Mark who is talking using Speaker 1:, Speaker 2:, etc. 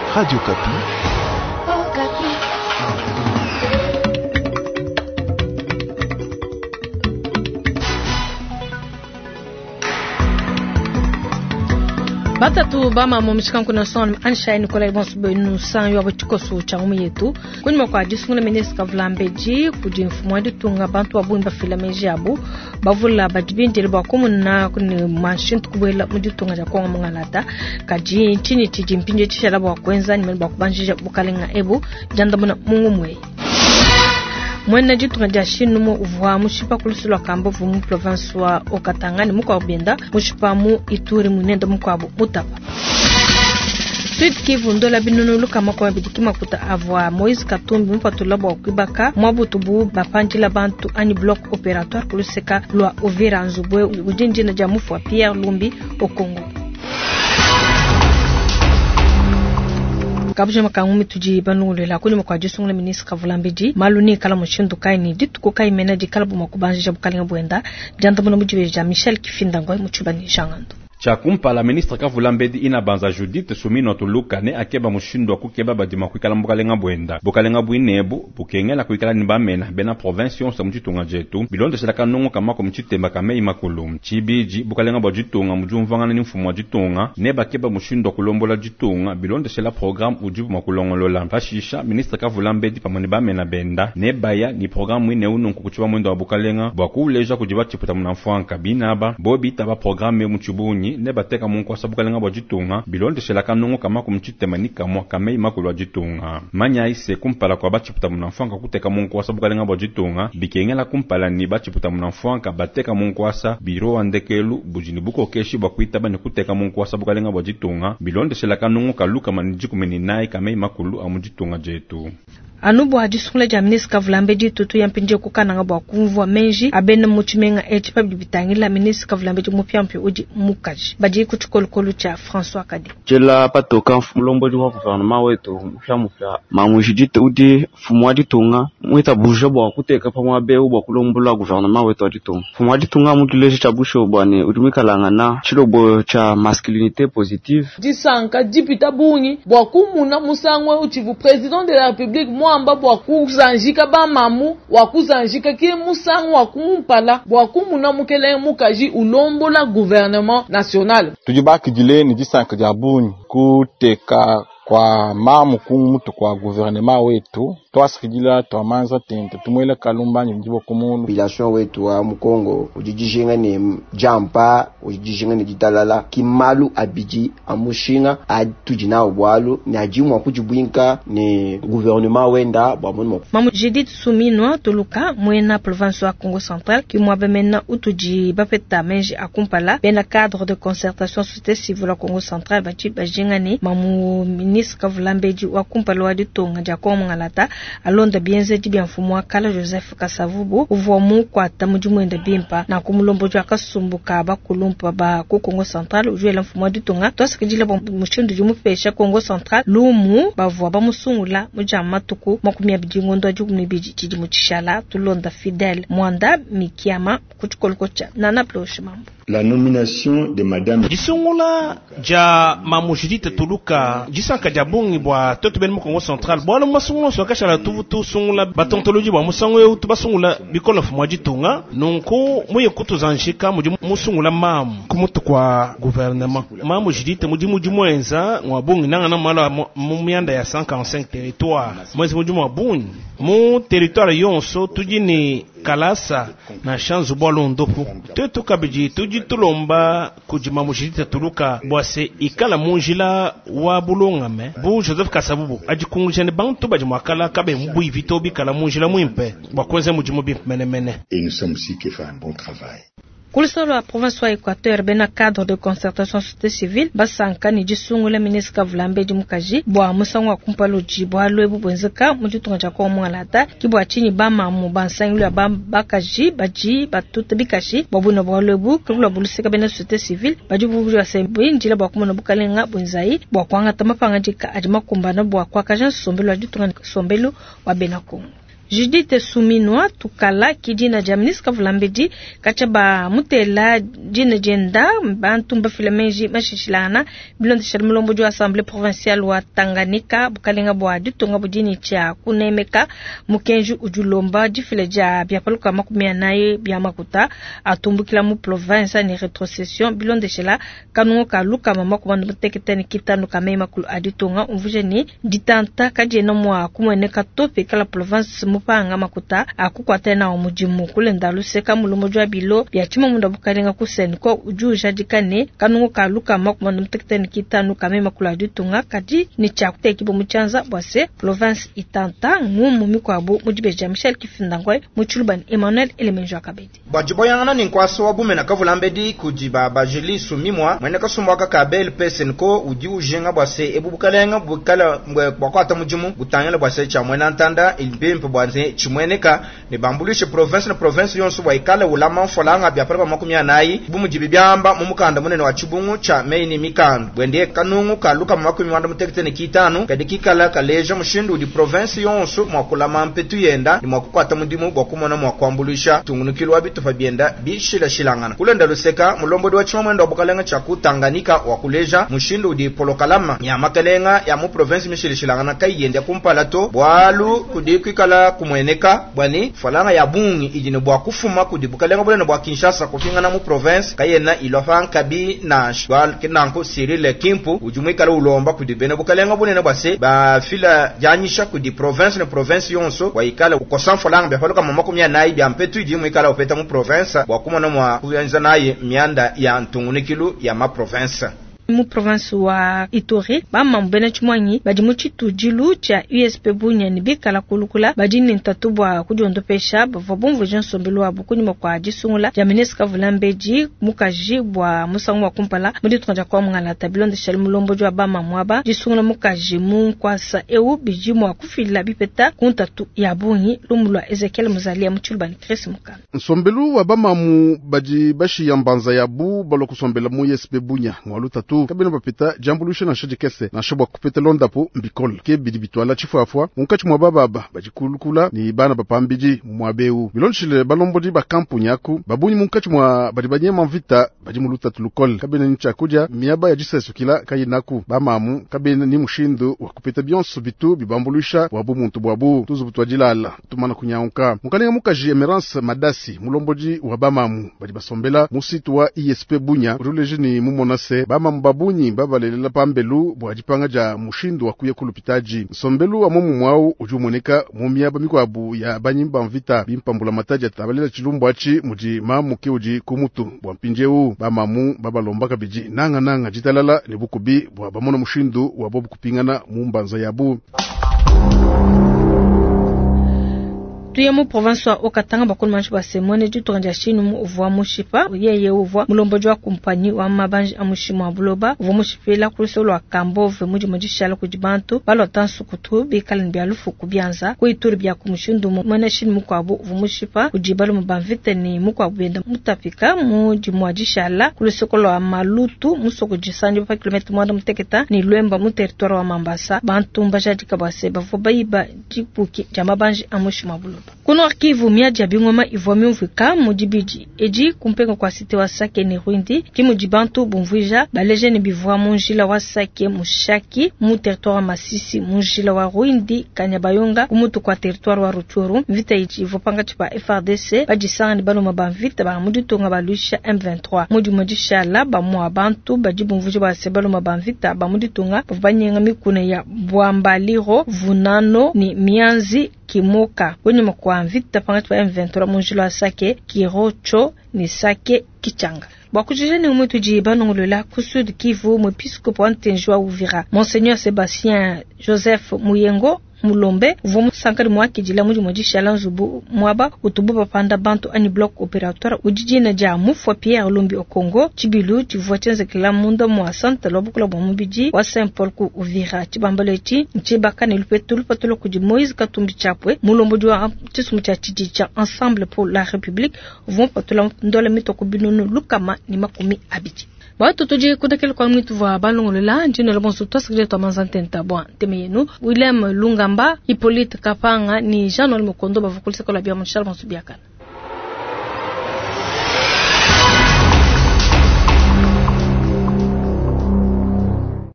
Speaker 1: Radio Kapi.
Speaker 2: Oh, Kapi.
Speaker 3: Batatu bama momishika kuna son ansha Nicola Ibonsubo nu san yo abachikoso changu yetu kunyuma kwa jisungula ministre Kavulambeji kujinfumwa ditunga bantu abumba filamenji abu bavula badibindele bakomuna kuni machine tukubela muditunga ja kwa mungalata kaji chini tijimpinje chishala bakwenza nimeli bakubanje bukalenga ebu jandamuna mungumwe Mwena jitu nga jashinu mu uvuwa mushipa kulusula kambo vumu province wa Okatangani muko abenda mushipa mu Ituri munendo muko abu mutapa. Sud Kivu ndola binunu luka mako wabidiki makuta avwa Moise Katumbi mpatulabo wakibaka mwabutubu bapanjila bantu ani bloc operatoire kuluseka lwa Uvira Nzubwe ujinji na jamufu wa Pierre Lumbi o Congo. Kabuje makangumi tuji banule la kuni mkwa jisungula ministre Kavulambeji maluni kala mshindu kaini dituko kai menaji kalabu makubanje bukalinga bwenda jantamuna mujibeja Michel Kifindango muchubani jangando
Speaker 4: Chakumpa la ministre Kavulambeji ina banza Judith Sumino tulukane akeba mushindo kukeba badima kwikala mbukalenga bwenda bukalenga bwinebu bukengela kwikala nibamena bena province yonse muchitunga jetu bilonde selaka nongo kamako muchitemba kamei makulu chibiji bukalenga bwajitunga mujumvangana ni mfumo wa jitunga neba keba mushindo kulombola jitunga bilonde sela program ujibu makulongolola fashisha ministre Kavulambeji pamoni bamena benda neba ya ni program ine ununku kuchiba mwendo wa bukalenga bwakuleja kujiba chiputa munamfuanka binaba bobi taba programme muchibunyi neba teka mungu wasabukalenga bwajitunga bilonde selaka nongo kamako muchitemanika mwa kamei makulu wa jitunga manya ise kumpala kwa bachiputa munamfuanka kuteka mungu wasabukalenga bwajitunga bikengela kumpala ni bachiputa munamfuanka bateka mungu wasa biro wandekelu bujini buko keshi bakuita bani kuteka mungu wasabukalenga bwajitunga bilonde selaka nongo kaluka manijikumeni nai kamei makulu amujitunga jetu
Speaker 3: Anubu hajisungula ja ministre Kavulambeji tutu yampinje kukana ngabwa kumvwa menji abena muchimenga echipa bibitangila ministre Kavulambeji mupyampi uji mukaji baji kuchukolukolu cha François Kadi
Speaker 5: jela patoka mlomboji wa gouvernement wetu mufya mamujidite udi fumwa ditunga mwita buje bwa kuteka pamwa beu bwa kulombola gouvernement wetu aditunga fumwa ditunga mutuleje cha busho bwane udimikalanga na chilobo cha masculinité positive
Speaker 6: disanka dipita bungi bwa kumuna musangwe uchivu président de la république mwamba bwa kuzanjika ba mamu wa kuzanjika ki musangu wa kumpala bwa kumuna mukele mukaji ulombola gouvernement national
Speaker 7: tujibaki jileni disanka jabuni kuteka kwa mamu kumutu kwa gouvernement wetu twasikijila twamanza tente tumwele kalumba njibo kumunu
Speaker 8: population wetu wa Mukongo ujijishinga ni jampa ujijishinga ni jitalala kimalu abiji amushinga atujina obwalu ni ajimwa kujibwinka ni gouvernement wenda bwamono
Speaker 3: mamu Judith Sumino tuluka mwena province wa Congo central ki mwabe mena utuji bapeta menji akumpala bena cadre de concertation société civile Congo central bachi bajingani mamu ministre Kavulambeji wa kumpala wa ditonga jako mngalata alonda bienze dibia mfumo wa kala Joseph Kasavubu uvomu kwa tamujumwenda bimpa na kumulombojo akasumbuka bakulumpa ba ku Congo central ujuela mfumo wa ditonga twasikijila mushindu jumupesha Congo central lumu bavwa bamusungula mujama tuku makumya bijingondo ajugumibiji chijimuchishala tulonda Fidel Mwanda Mikiama kuchukolkocha nana ploche mambo
Speaker 9: la nomination de madame
Speaker 10: Jisungula ja mamujidite tuluka jisanka jabungi bwa toto ben Congo central bwa masungula so kashala tuvutu sungula batontoloji bwa musango yo tubasungula bikola fumwa jitunga nonko moye kutuzanshika musungula mamu kumutu kwa gouvernement mamujidite mujimuji mwenza ngwabungi nanga na mala mumyanda ya 145 territoire mwezi mujimu wabungi mu territoire yonso tujini Kalasa na Shanzu Bolondopo tetu kabiji tuji tulomba kujima mujidita tuluka bwase ikala munjila wa bulongame bu Joseph Kasavubu ajikungulishane bantu bajimwakala kabe mbu ivitobi kala munjila mwimpe bwakwenze mujimu bimpenemene
Speaker 9: et nous sommes ici qui fait un bon travail.
Speaker 3: Kulisoro la province wa Equateur bena cadre de concertation société civile basanka ni jisungula ministre Kavulambeji mukaji bwa musango akumpalo jibwa lwebu bwenzeka mujitunga jako mwangalata kibwa chini bama mu bansangilu ya bakaji baji batuta bikashi babuno bwa lwebu kula bulisika bena société civile bajubu ya sembi njila bwa kumona bukalenga bwenzai bwa kwanga tamapanga jika ajima kumbana bwa kwa kajan sombelo ajitunga sombelo wa Benako Judith Suminwa tukala kidina Jaminis Kavulambeji kachaba mutela jina jenda bantu mbafilamenji mashishilana bilonde shalmulombo jo Assemblée provinciale wa Tanganyika bukalenga bwadi tunga bujini cha kunemeka mukenju ujulomba difileja byapaluka makumia naye byamakuta atumbukila mu province ni retrocession bilonde shela kanungo kaluka mama kumando muteketeni kitanu kamema kulu aditunga umvuje ni ditanta kajena mwa kumweneka tope kala province mupanga makuta akukwata na omujimu kulenda luseka mulumojwa bilo byachima munda bukalenga kusenko ujuja dikane kanungo kaluka makumando muteketeni kitanu kamema kulu aditunga kadi ni chakute kibo muchanza bwase province itanta ngumu mikwabu mujibeja Michel Kifindangwe muchulban Emmanuel Elemenjo Kabedi
Speaker 1: bajiboyangana ni kwaso wabume na Kavulambedi kujiba bajili sumimwa mwene kasumbwaka kabel pesenko uji ujenga bwase ebubukalenga bukala bwakwata mujimu butangela bwase cha mwena ntanda ilbempe bwase chimweneka ne bambulishe province na province yonso waikala ulama mfolanga byaparaba makumya nayi bumujibi byamba mumukanda munene wa chibungu cha meini mikando bwende kanungu kaluka makumi wanda mutekitene kitanu kadikikala kaleja mushindu di province yonso mwakulama mpetu yenda ni mwakukwata mudimu bwakumona mwakwambulisha tungunukilo wabitu fabienda bishila shilangana kulenda luseka mulombo wa chima mwendo wabukalenga cha Tanganyika wakuleja mushindu di polokalama ya makalenga ya mu province mishila shilangana kai yende kumpalato bwalu kudikwikala kumweneka bwani falanga ya bungi ijine bwakufuma kudibukalenga bwene bwa Kinshasa kufingana mu province kayena ilofan kabi na shwal kinanko Cyril Kimpu ujumwikala ulomba kudibene bukalenga bwene bwase ba fila janyisha kudi province na province yonso waikala ukosan falanga byafaluka mama kumya nayi byampetu ijimwikala opeta mu province wakumana mwa kuyanza naye mianda ya ntungunikilu ya ma province
Speaker 3: mu province wa Ituri bama mbena chumwanyi bajimuchi tujilu cha USP Bunya ni bikala kulukula bajini ntatubwa kujondopesha bavobumvu jonsombilu wa bukuni mokwa jisungula Jaminis Kavulambeji mukaji bwa musangu wa kumpala mudi tunja kwa mngala tabilonde shalimulombo jwa bama mwaba jisungula mukaji munkwasa ewu bijimu wa kufila bipeta kuntatu ya bunyi lumulwa Ezekiel Muzalia mchulubani Chris Mukana
Speaker 11: nsombilu wa bama mu baji bashi yambanza yabu balo kusombela mu USP Bunya ngwalu tatu kabina bapita jambulushe na shajikese na shabwa kupita londapo mbikol ke bidibitwala chifafwa unkachi mwa baba bajikulukula ni bana bapambiji mwabeu milonshile balombodi ba kampu nyaku babuni munkachi mwa badibanye mvita bajimuluta tulukol kabina ncha kuja miaba ya jisesu kila kayinaku bamamu kabina ni mushindo wa kupita byonso bitu bibambulusha wabu muntu bwabu tuzubutwa jilala tumana kunyaunka mukalenga mukaji Emerance Madasi mulomboji wa bamamu bajibasombela musitu wa ISP Bunya ruleji ni mumonase bamamu babunyi babalela pambelu bwajipanga ja mushindu wakuye kulupitaji sombelu amomu mwao ujumoneka mumiaba mikwabu ya banyimba mvita bimpambula mataja tabalela chilumbu achi muji mamuke uji kumutu bwampinjeu bamamu babalomba kabiji nanga jitalala ni bukubi bwa bamona mushindu wabobu kupingana mumbanza yabu
Speaker 3: tuyemu province wa Okatanga bakulu manchi basemone juturanja chinu mu uvwa mushipa yeye uvwa mulombojo wa kumpanyi wa mabanji amushimo abuloba uvwa mushipela kulisolo wa Kambove muji mujishala kujibantu balo tansu kutu bikalin byalufu kubyanza kuituri bya kumushindu mwene chinu mukwabu uvwa mushipa kujibalo mubamvite ni mukwabu benda mutapika muji mwajishala kulisolo wa Malutu musoko jisanje pa kilometri mwanda muteketa ni Lwemba mu territoire wa Mambasa bantu mbajadika base bafobayiba jipuki jamabanji amushimo abuloba kuno arkivu miaja bingoma ivomi mvika mujibiji eji kumpengo kwa site wa Sake ni Rwindi kimujibantu bumvija baleje ni bivwa munjila wa Sake mushaki mu territoire Masisi munjila wa Rwindi Kanyabayonga kumutu kwa territoire wa Ruchuru vita ichi ivopanga chipa FRDC bajisanga ni balo mabamvita ba mudu tonga balusha M23 mudu mujishala ba mwa bantu bajibumvija ba sebalo mabamvita ba mudu tonga banyenga mikune ya Bwambaliro Vunano ni Mianzi Kimoka kwenye mkwa mvita pangati wa M23 munjilo wa Sake Kirocho ni Sake Kichanga bakujijeni umutu jibano ngulola kusud Kivu mwepiskopo antenjwa Uvira Monseigneur Sébastien Joseph Muyengo Mulombe vomu sankari mwaki jila muji mojisha lanzubu mwaba utubu papanda bantu ani bloc operatoire ujijina ja mufwa Pierre Lumbi o Congo chibilu chivuachenze kila mundo mwa sante lobukula bomubiji wa Saint Paul ku Uvira chibambalechi chibaka ni lupetulu kuji Moïse Katumbi Chapwe mulombo jwa chisumu cha chijicha Ensemble pour la République vont patula ndole mitoko binunu lukama ni makumi abiji Watu toje kudakele kwa mwitu vwa balongolela njino le bonso to sekre to manzantenta bwa temeyenu William Lungamba Hippolyte Kapanga ni Jean Noel Mokondo bavukulisa ko la bia monchal monsubiakana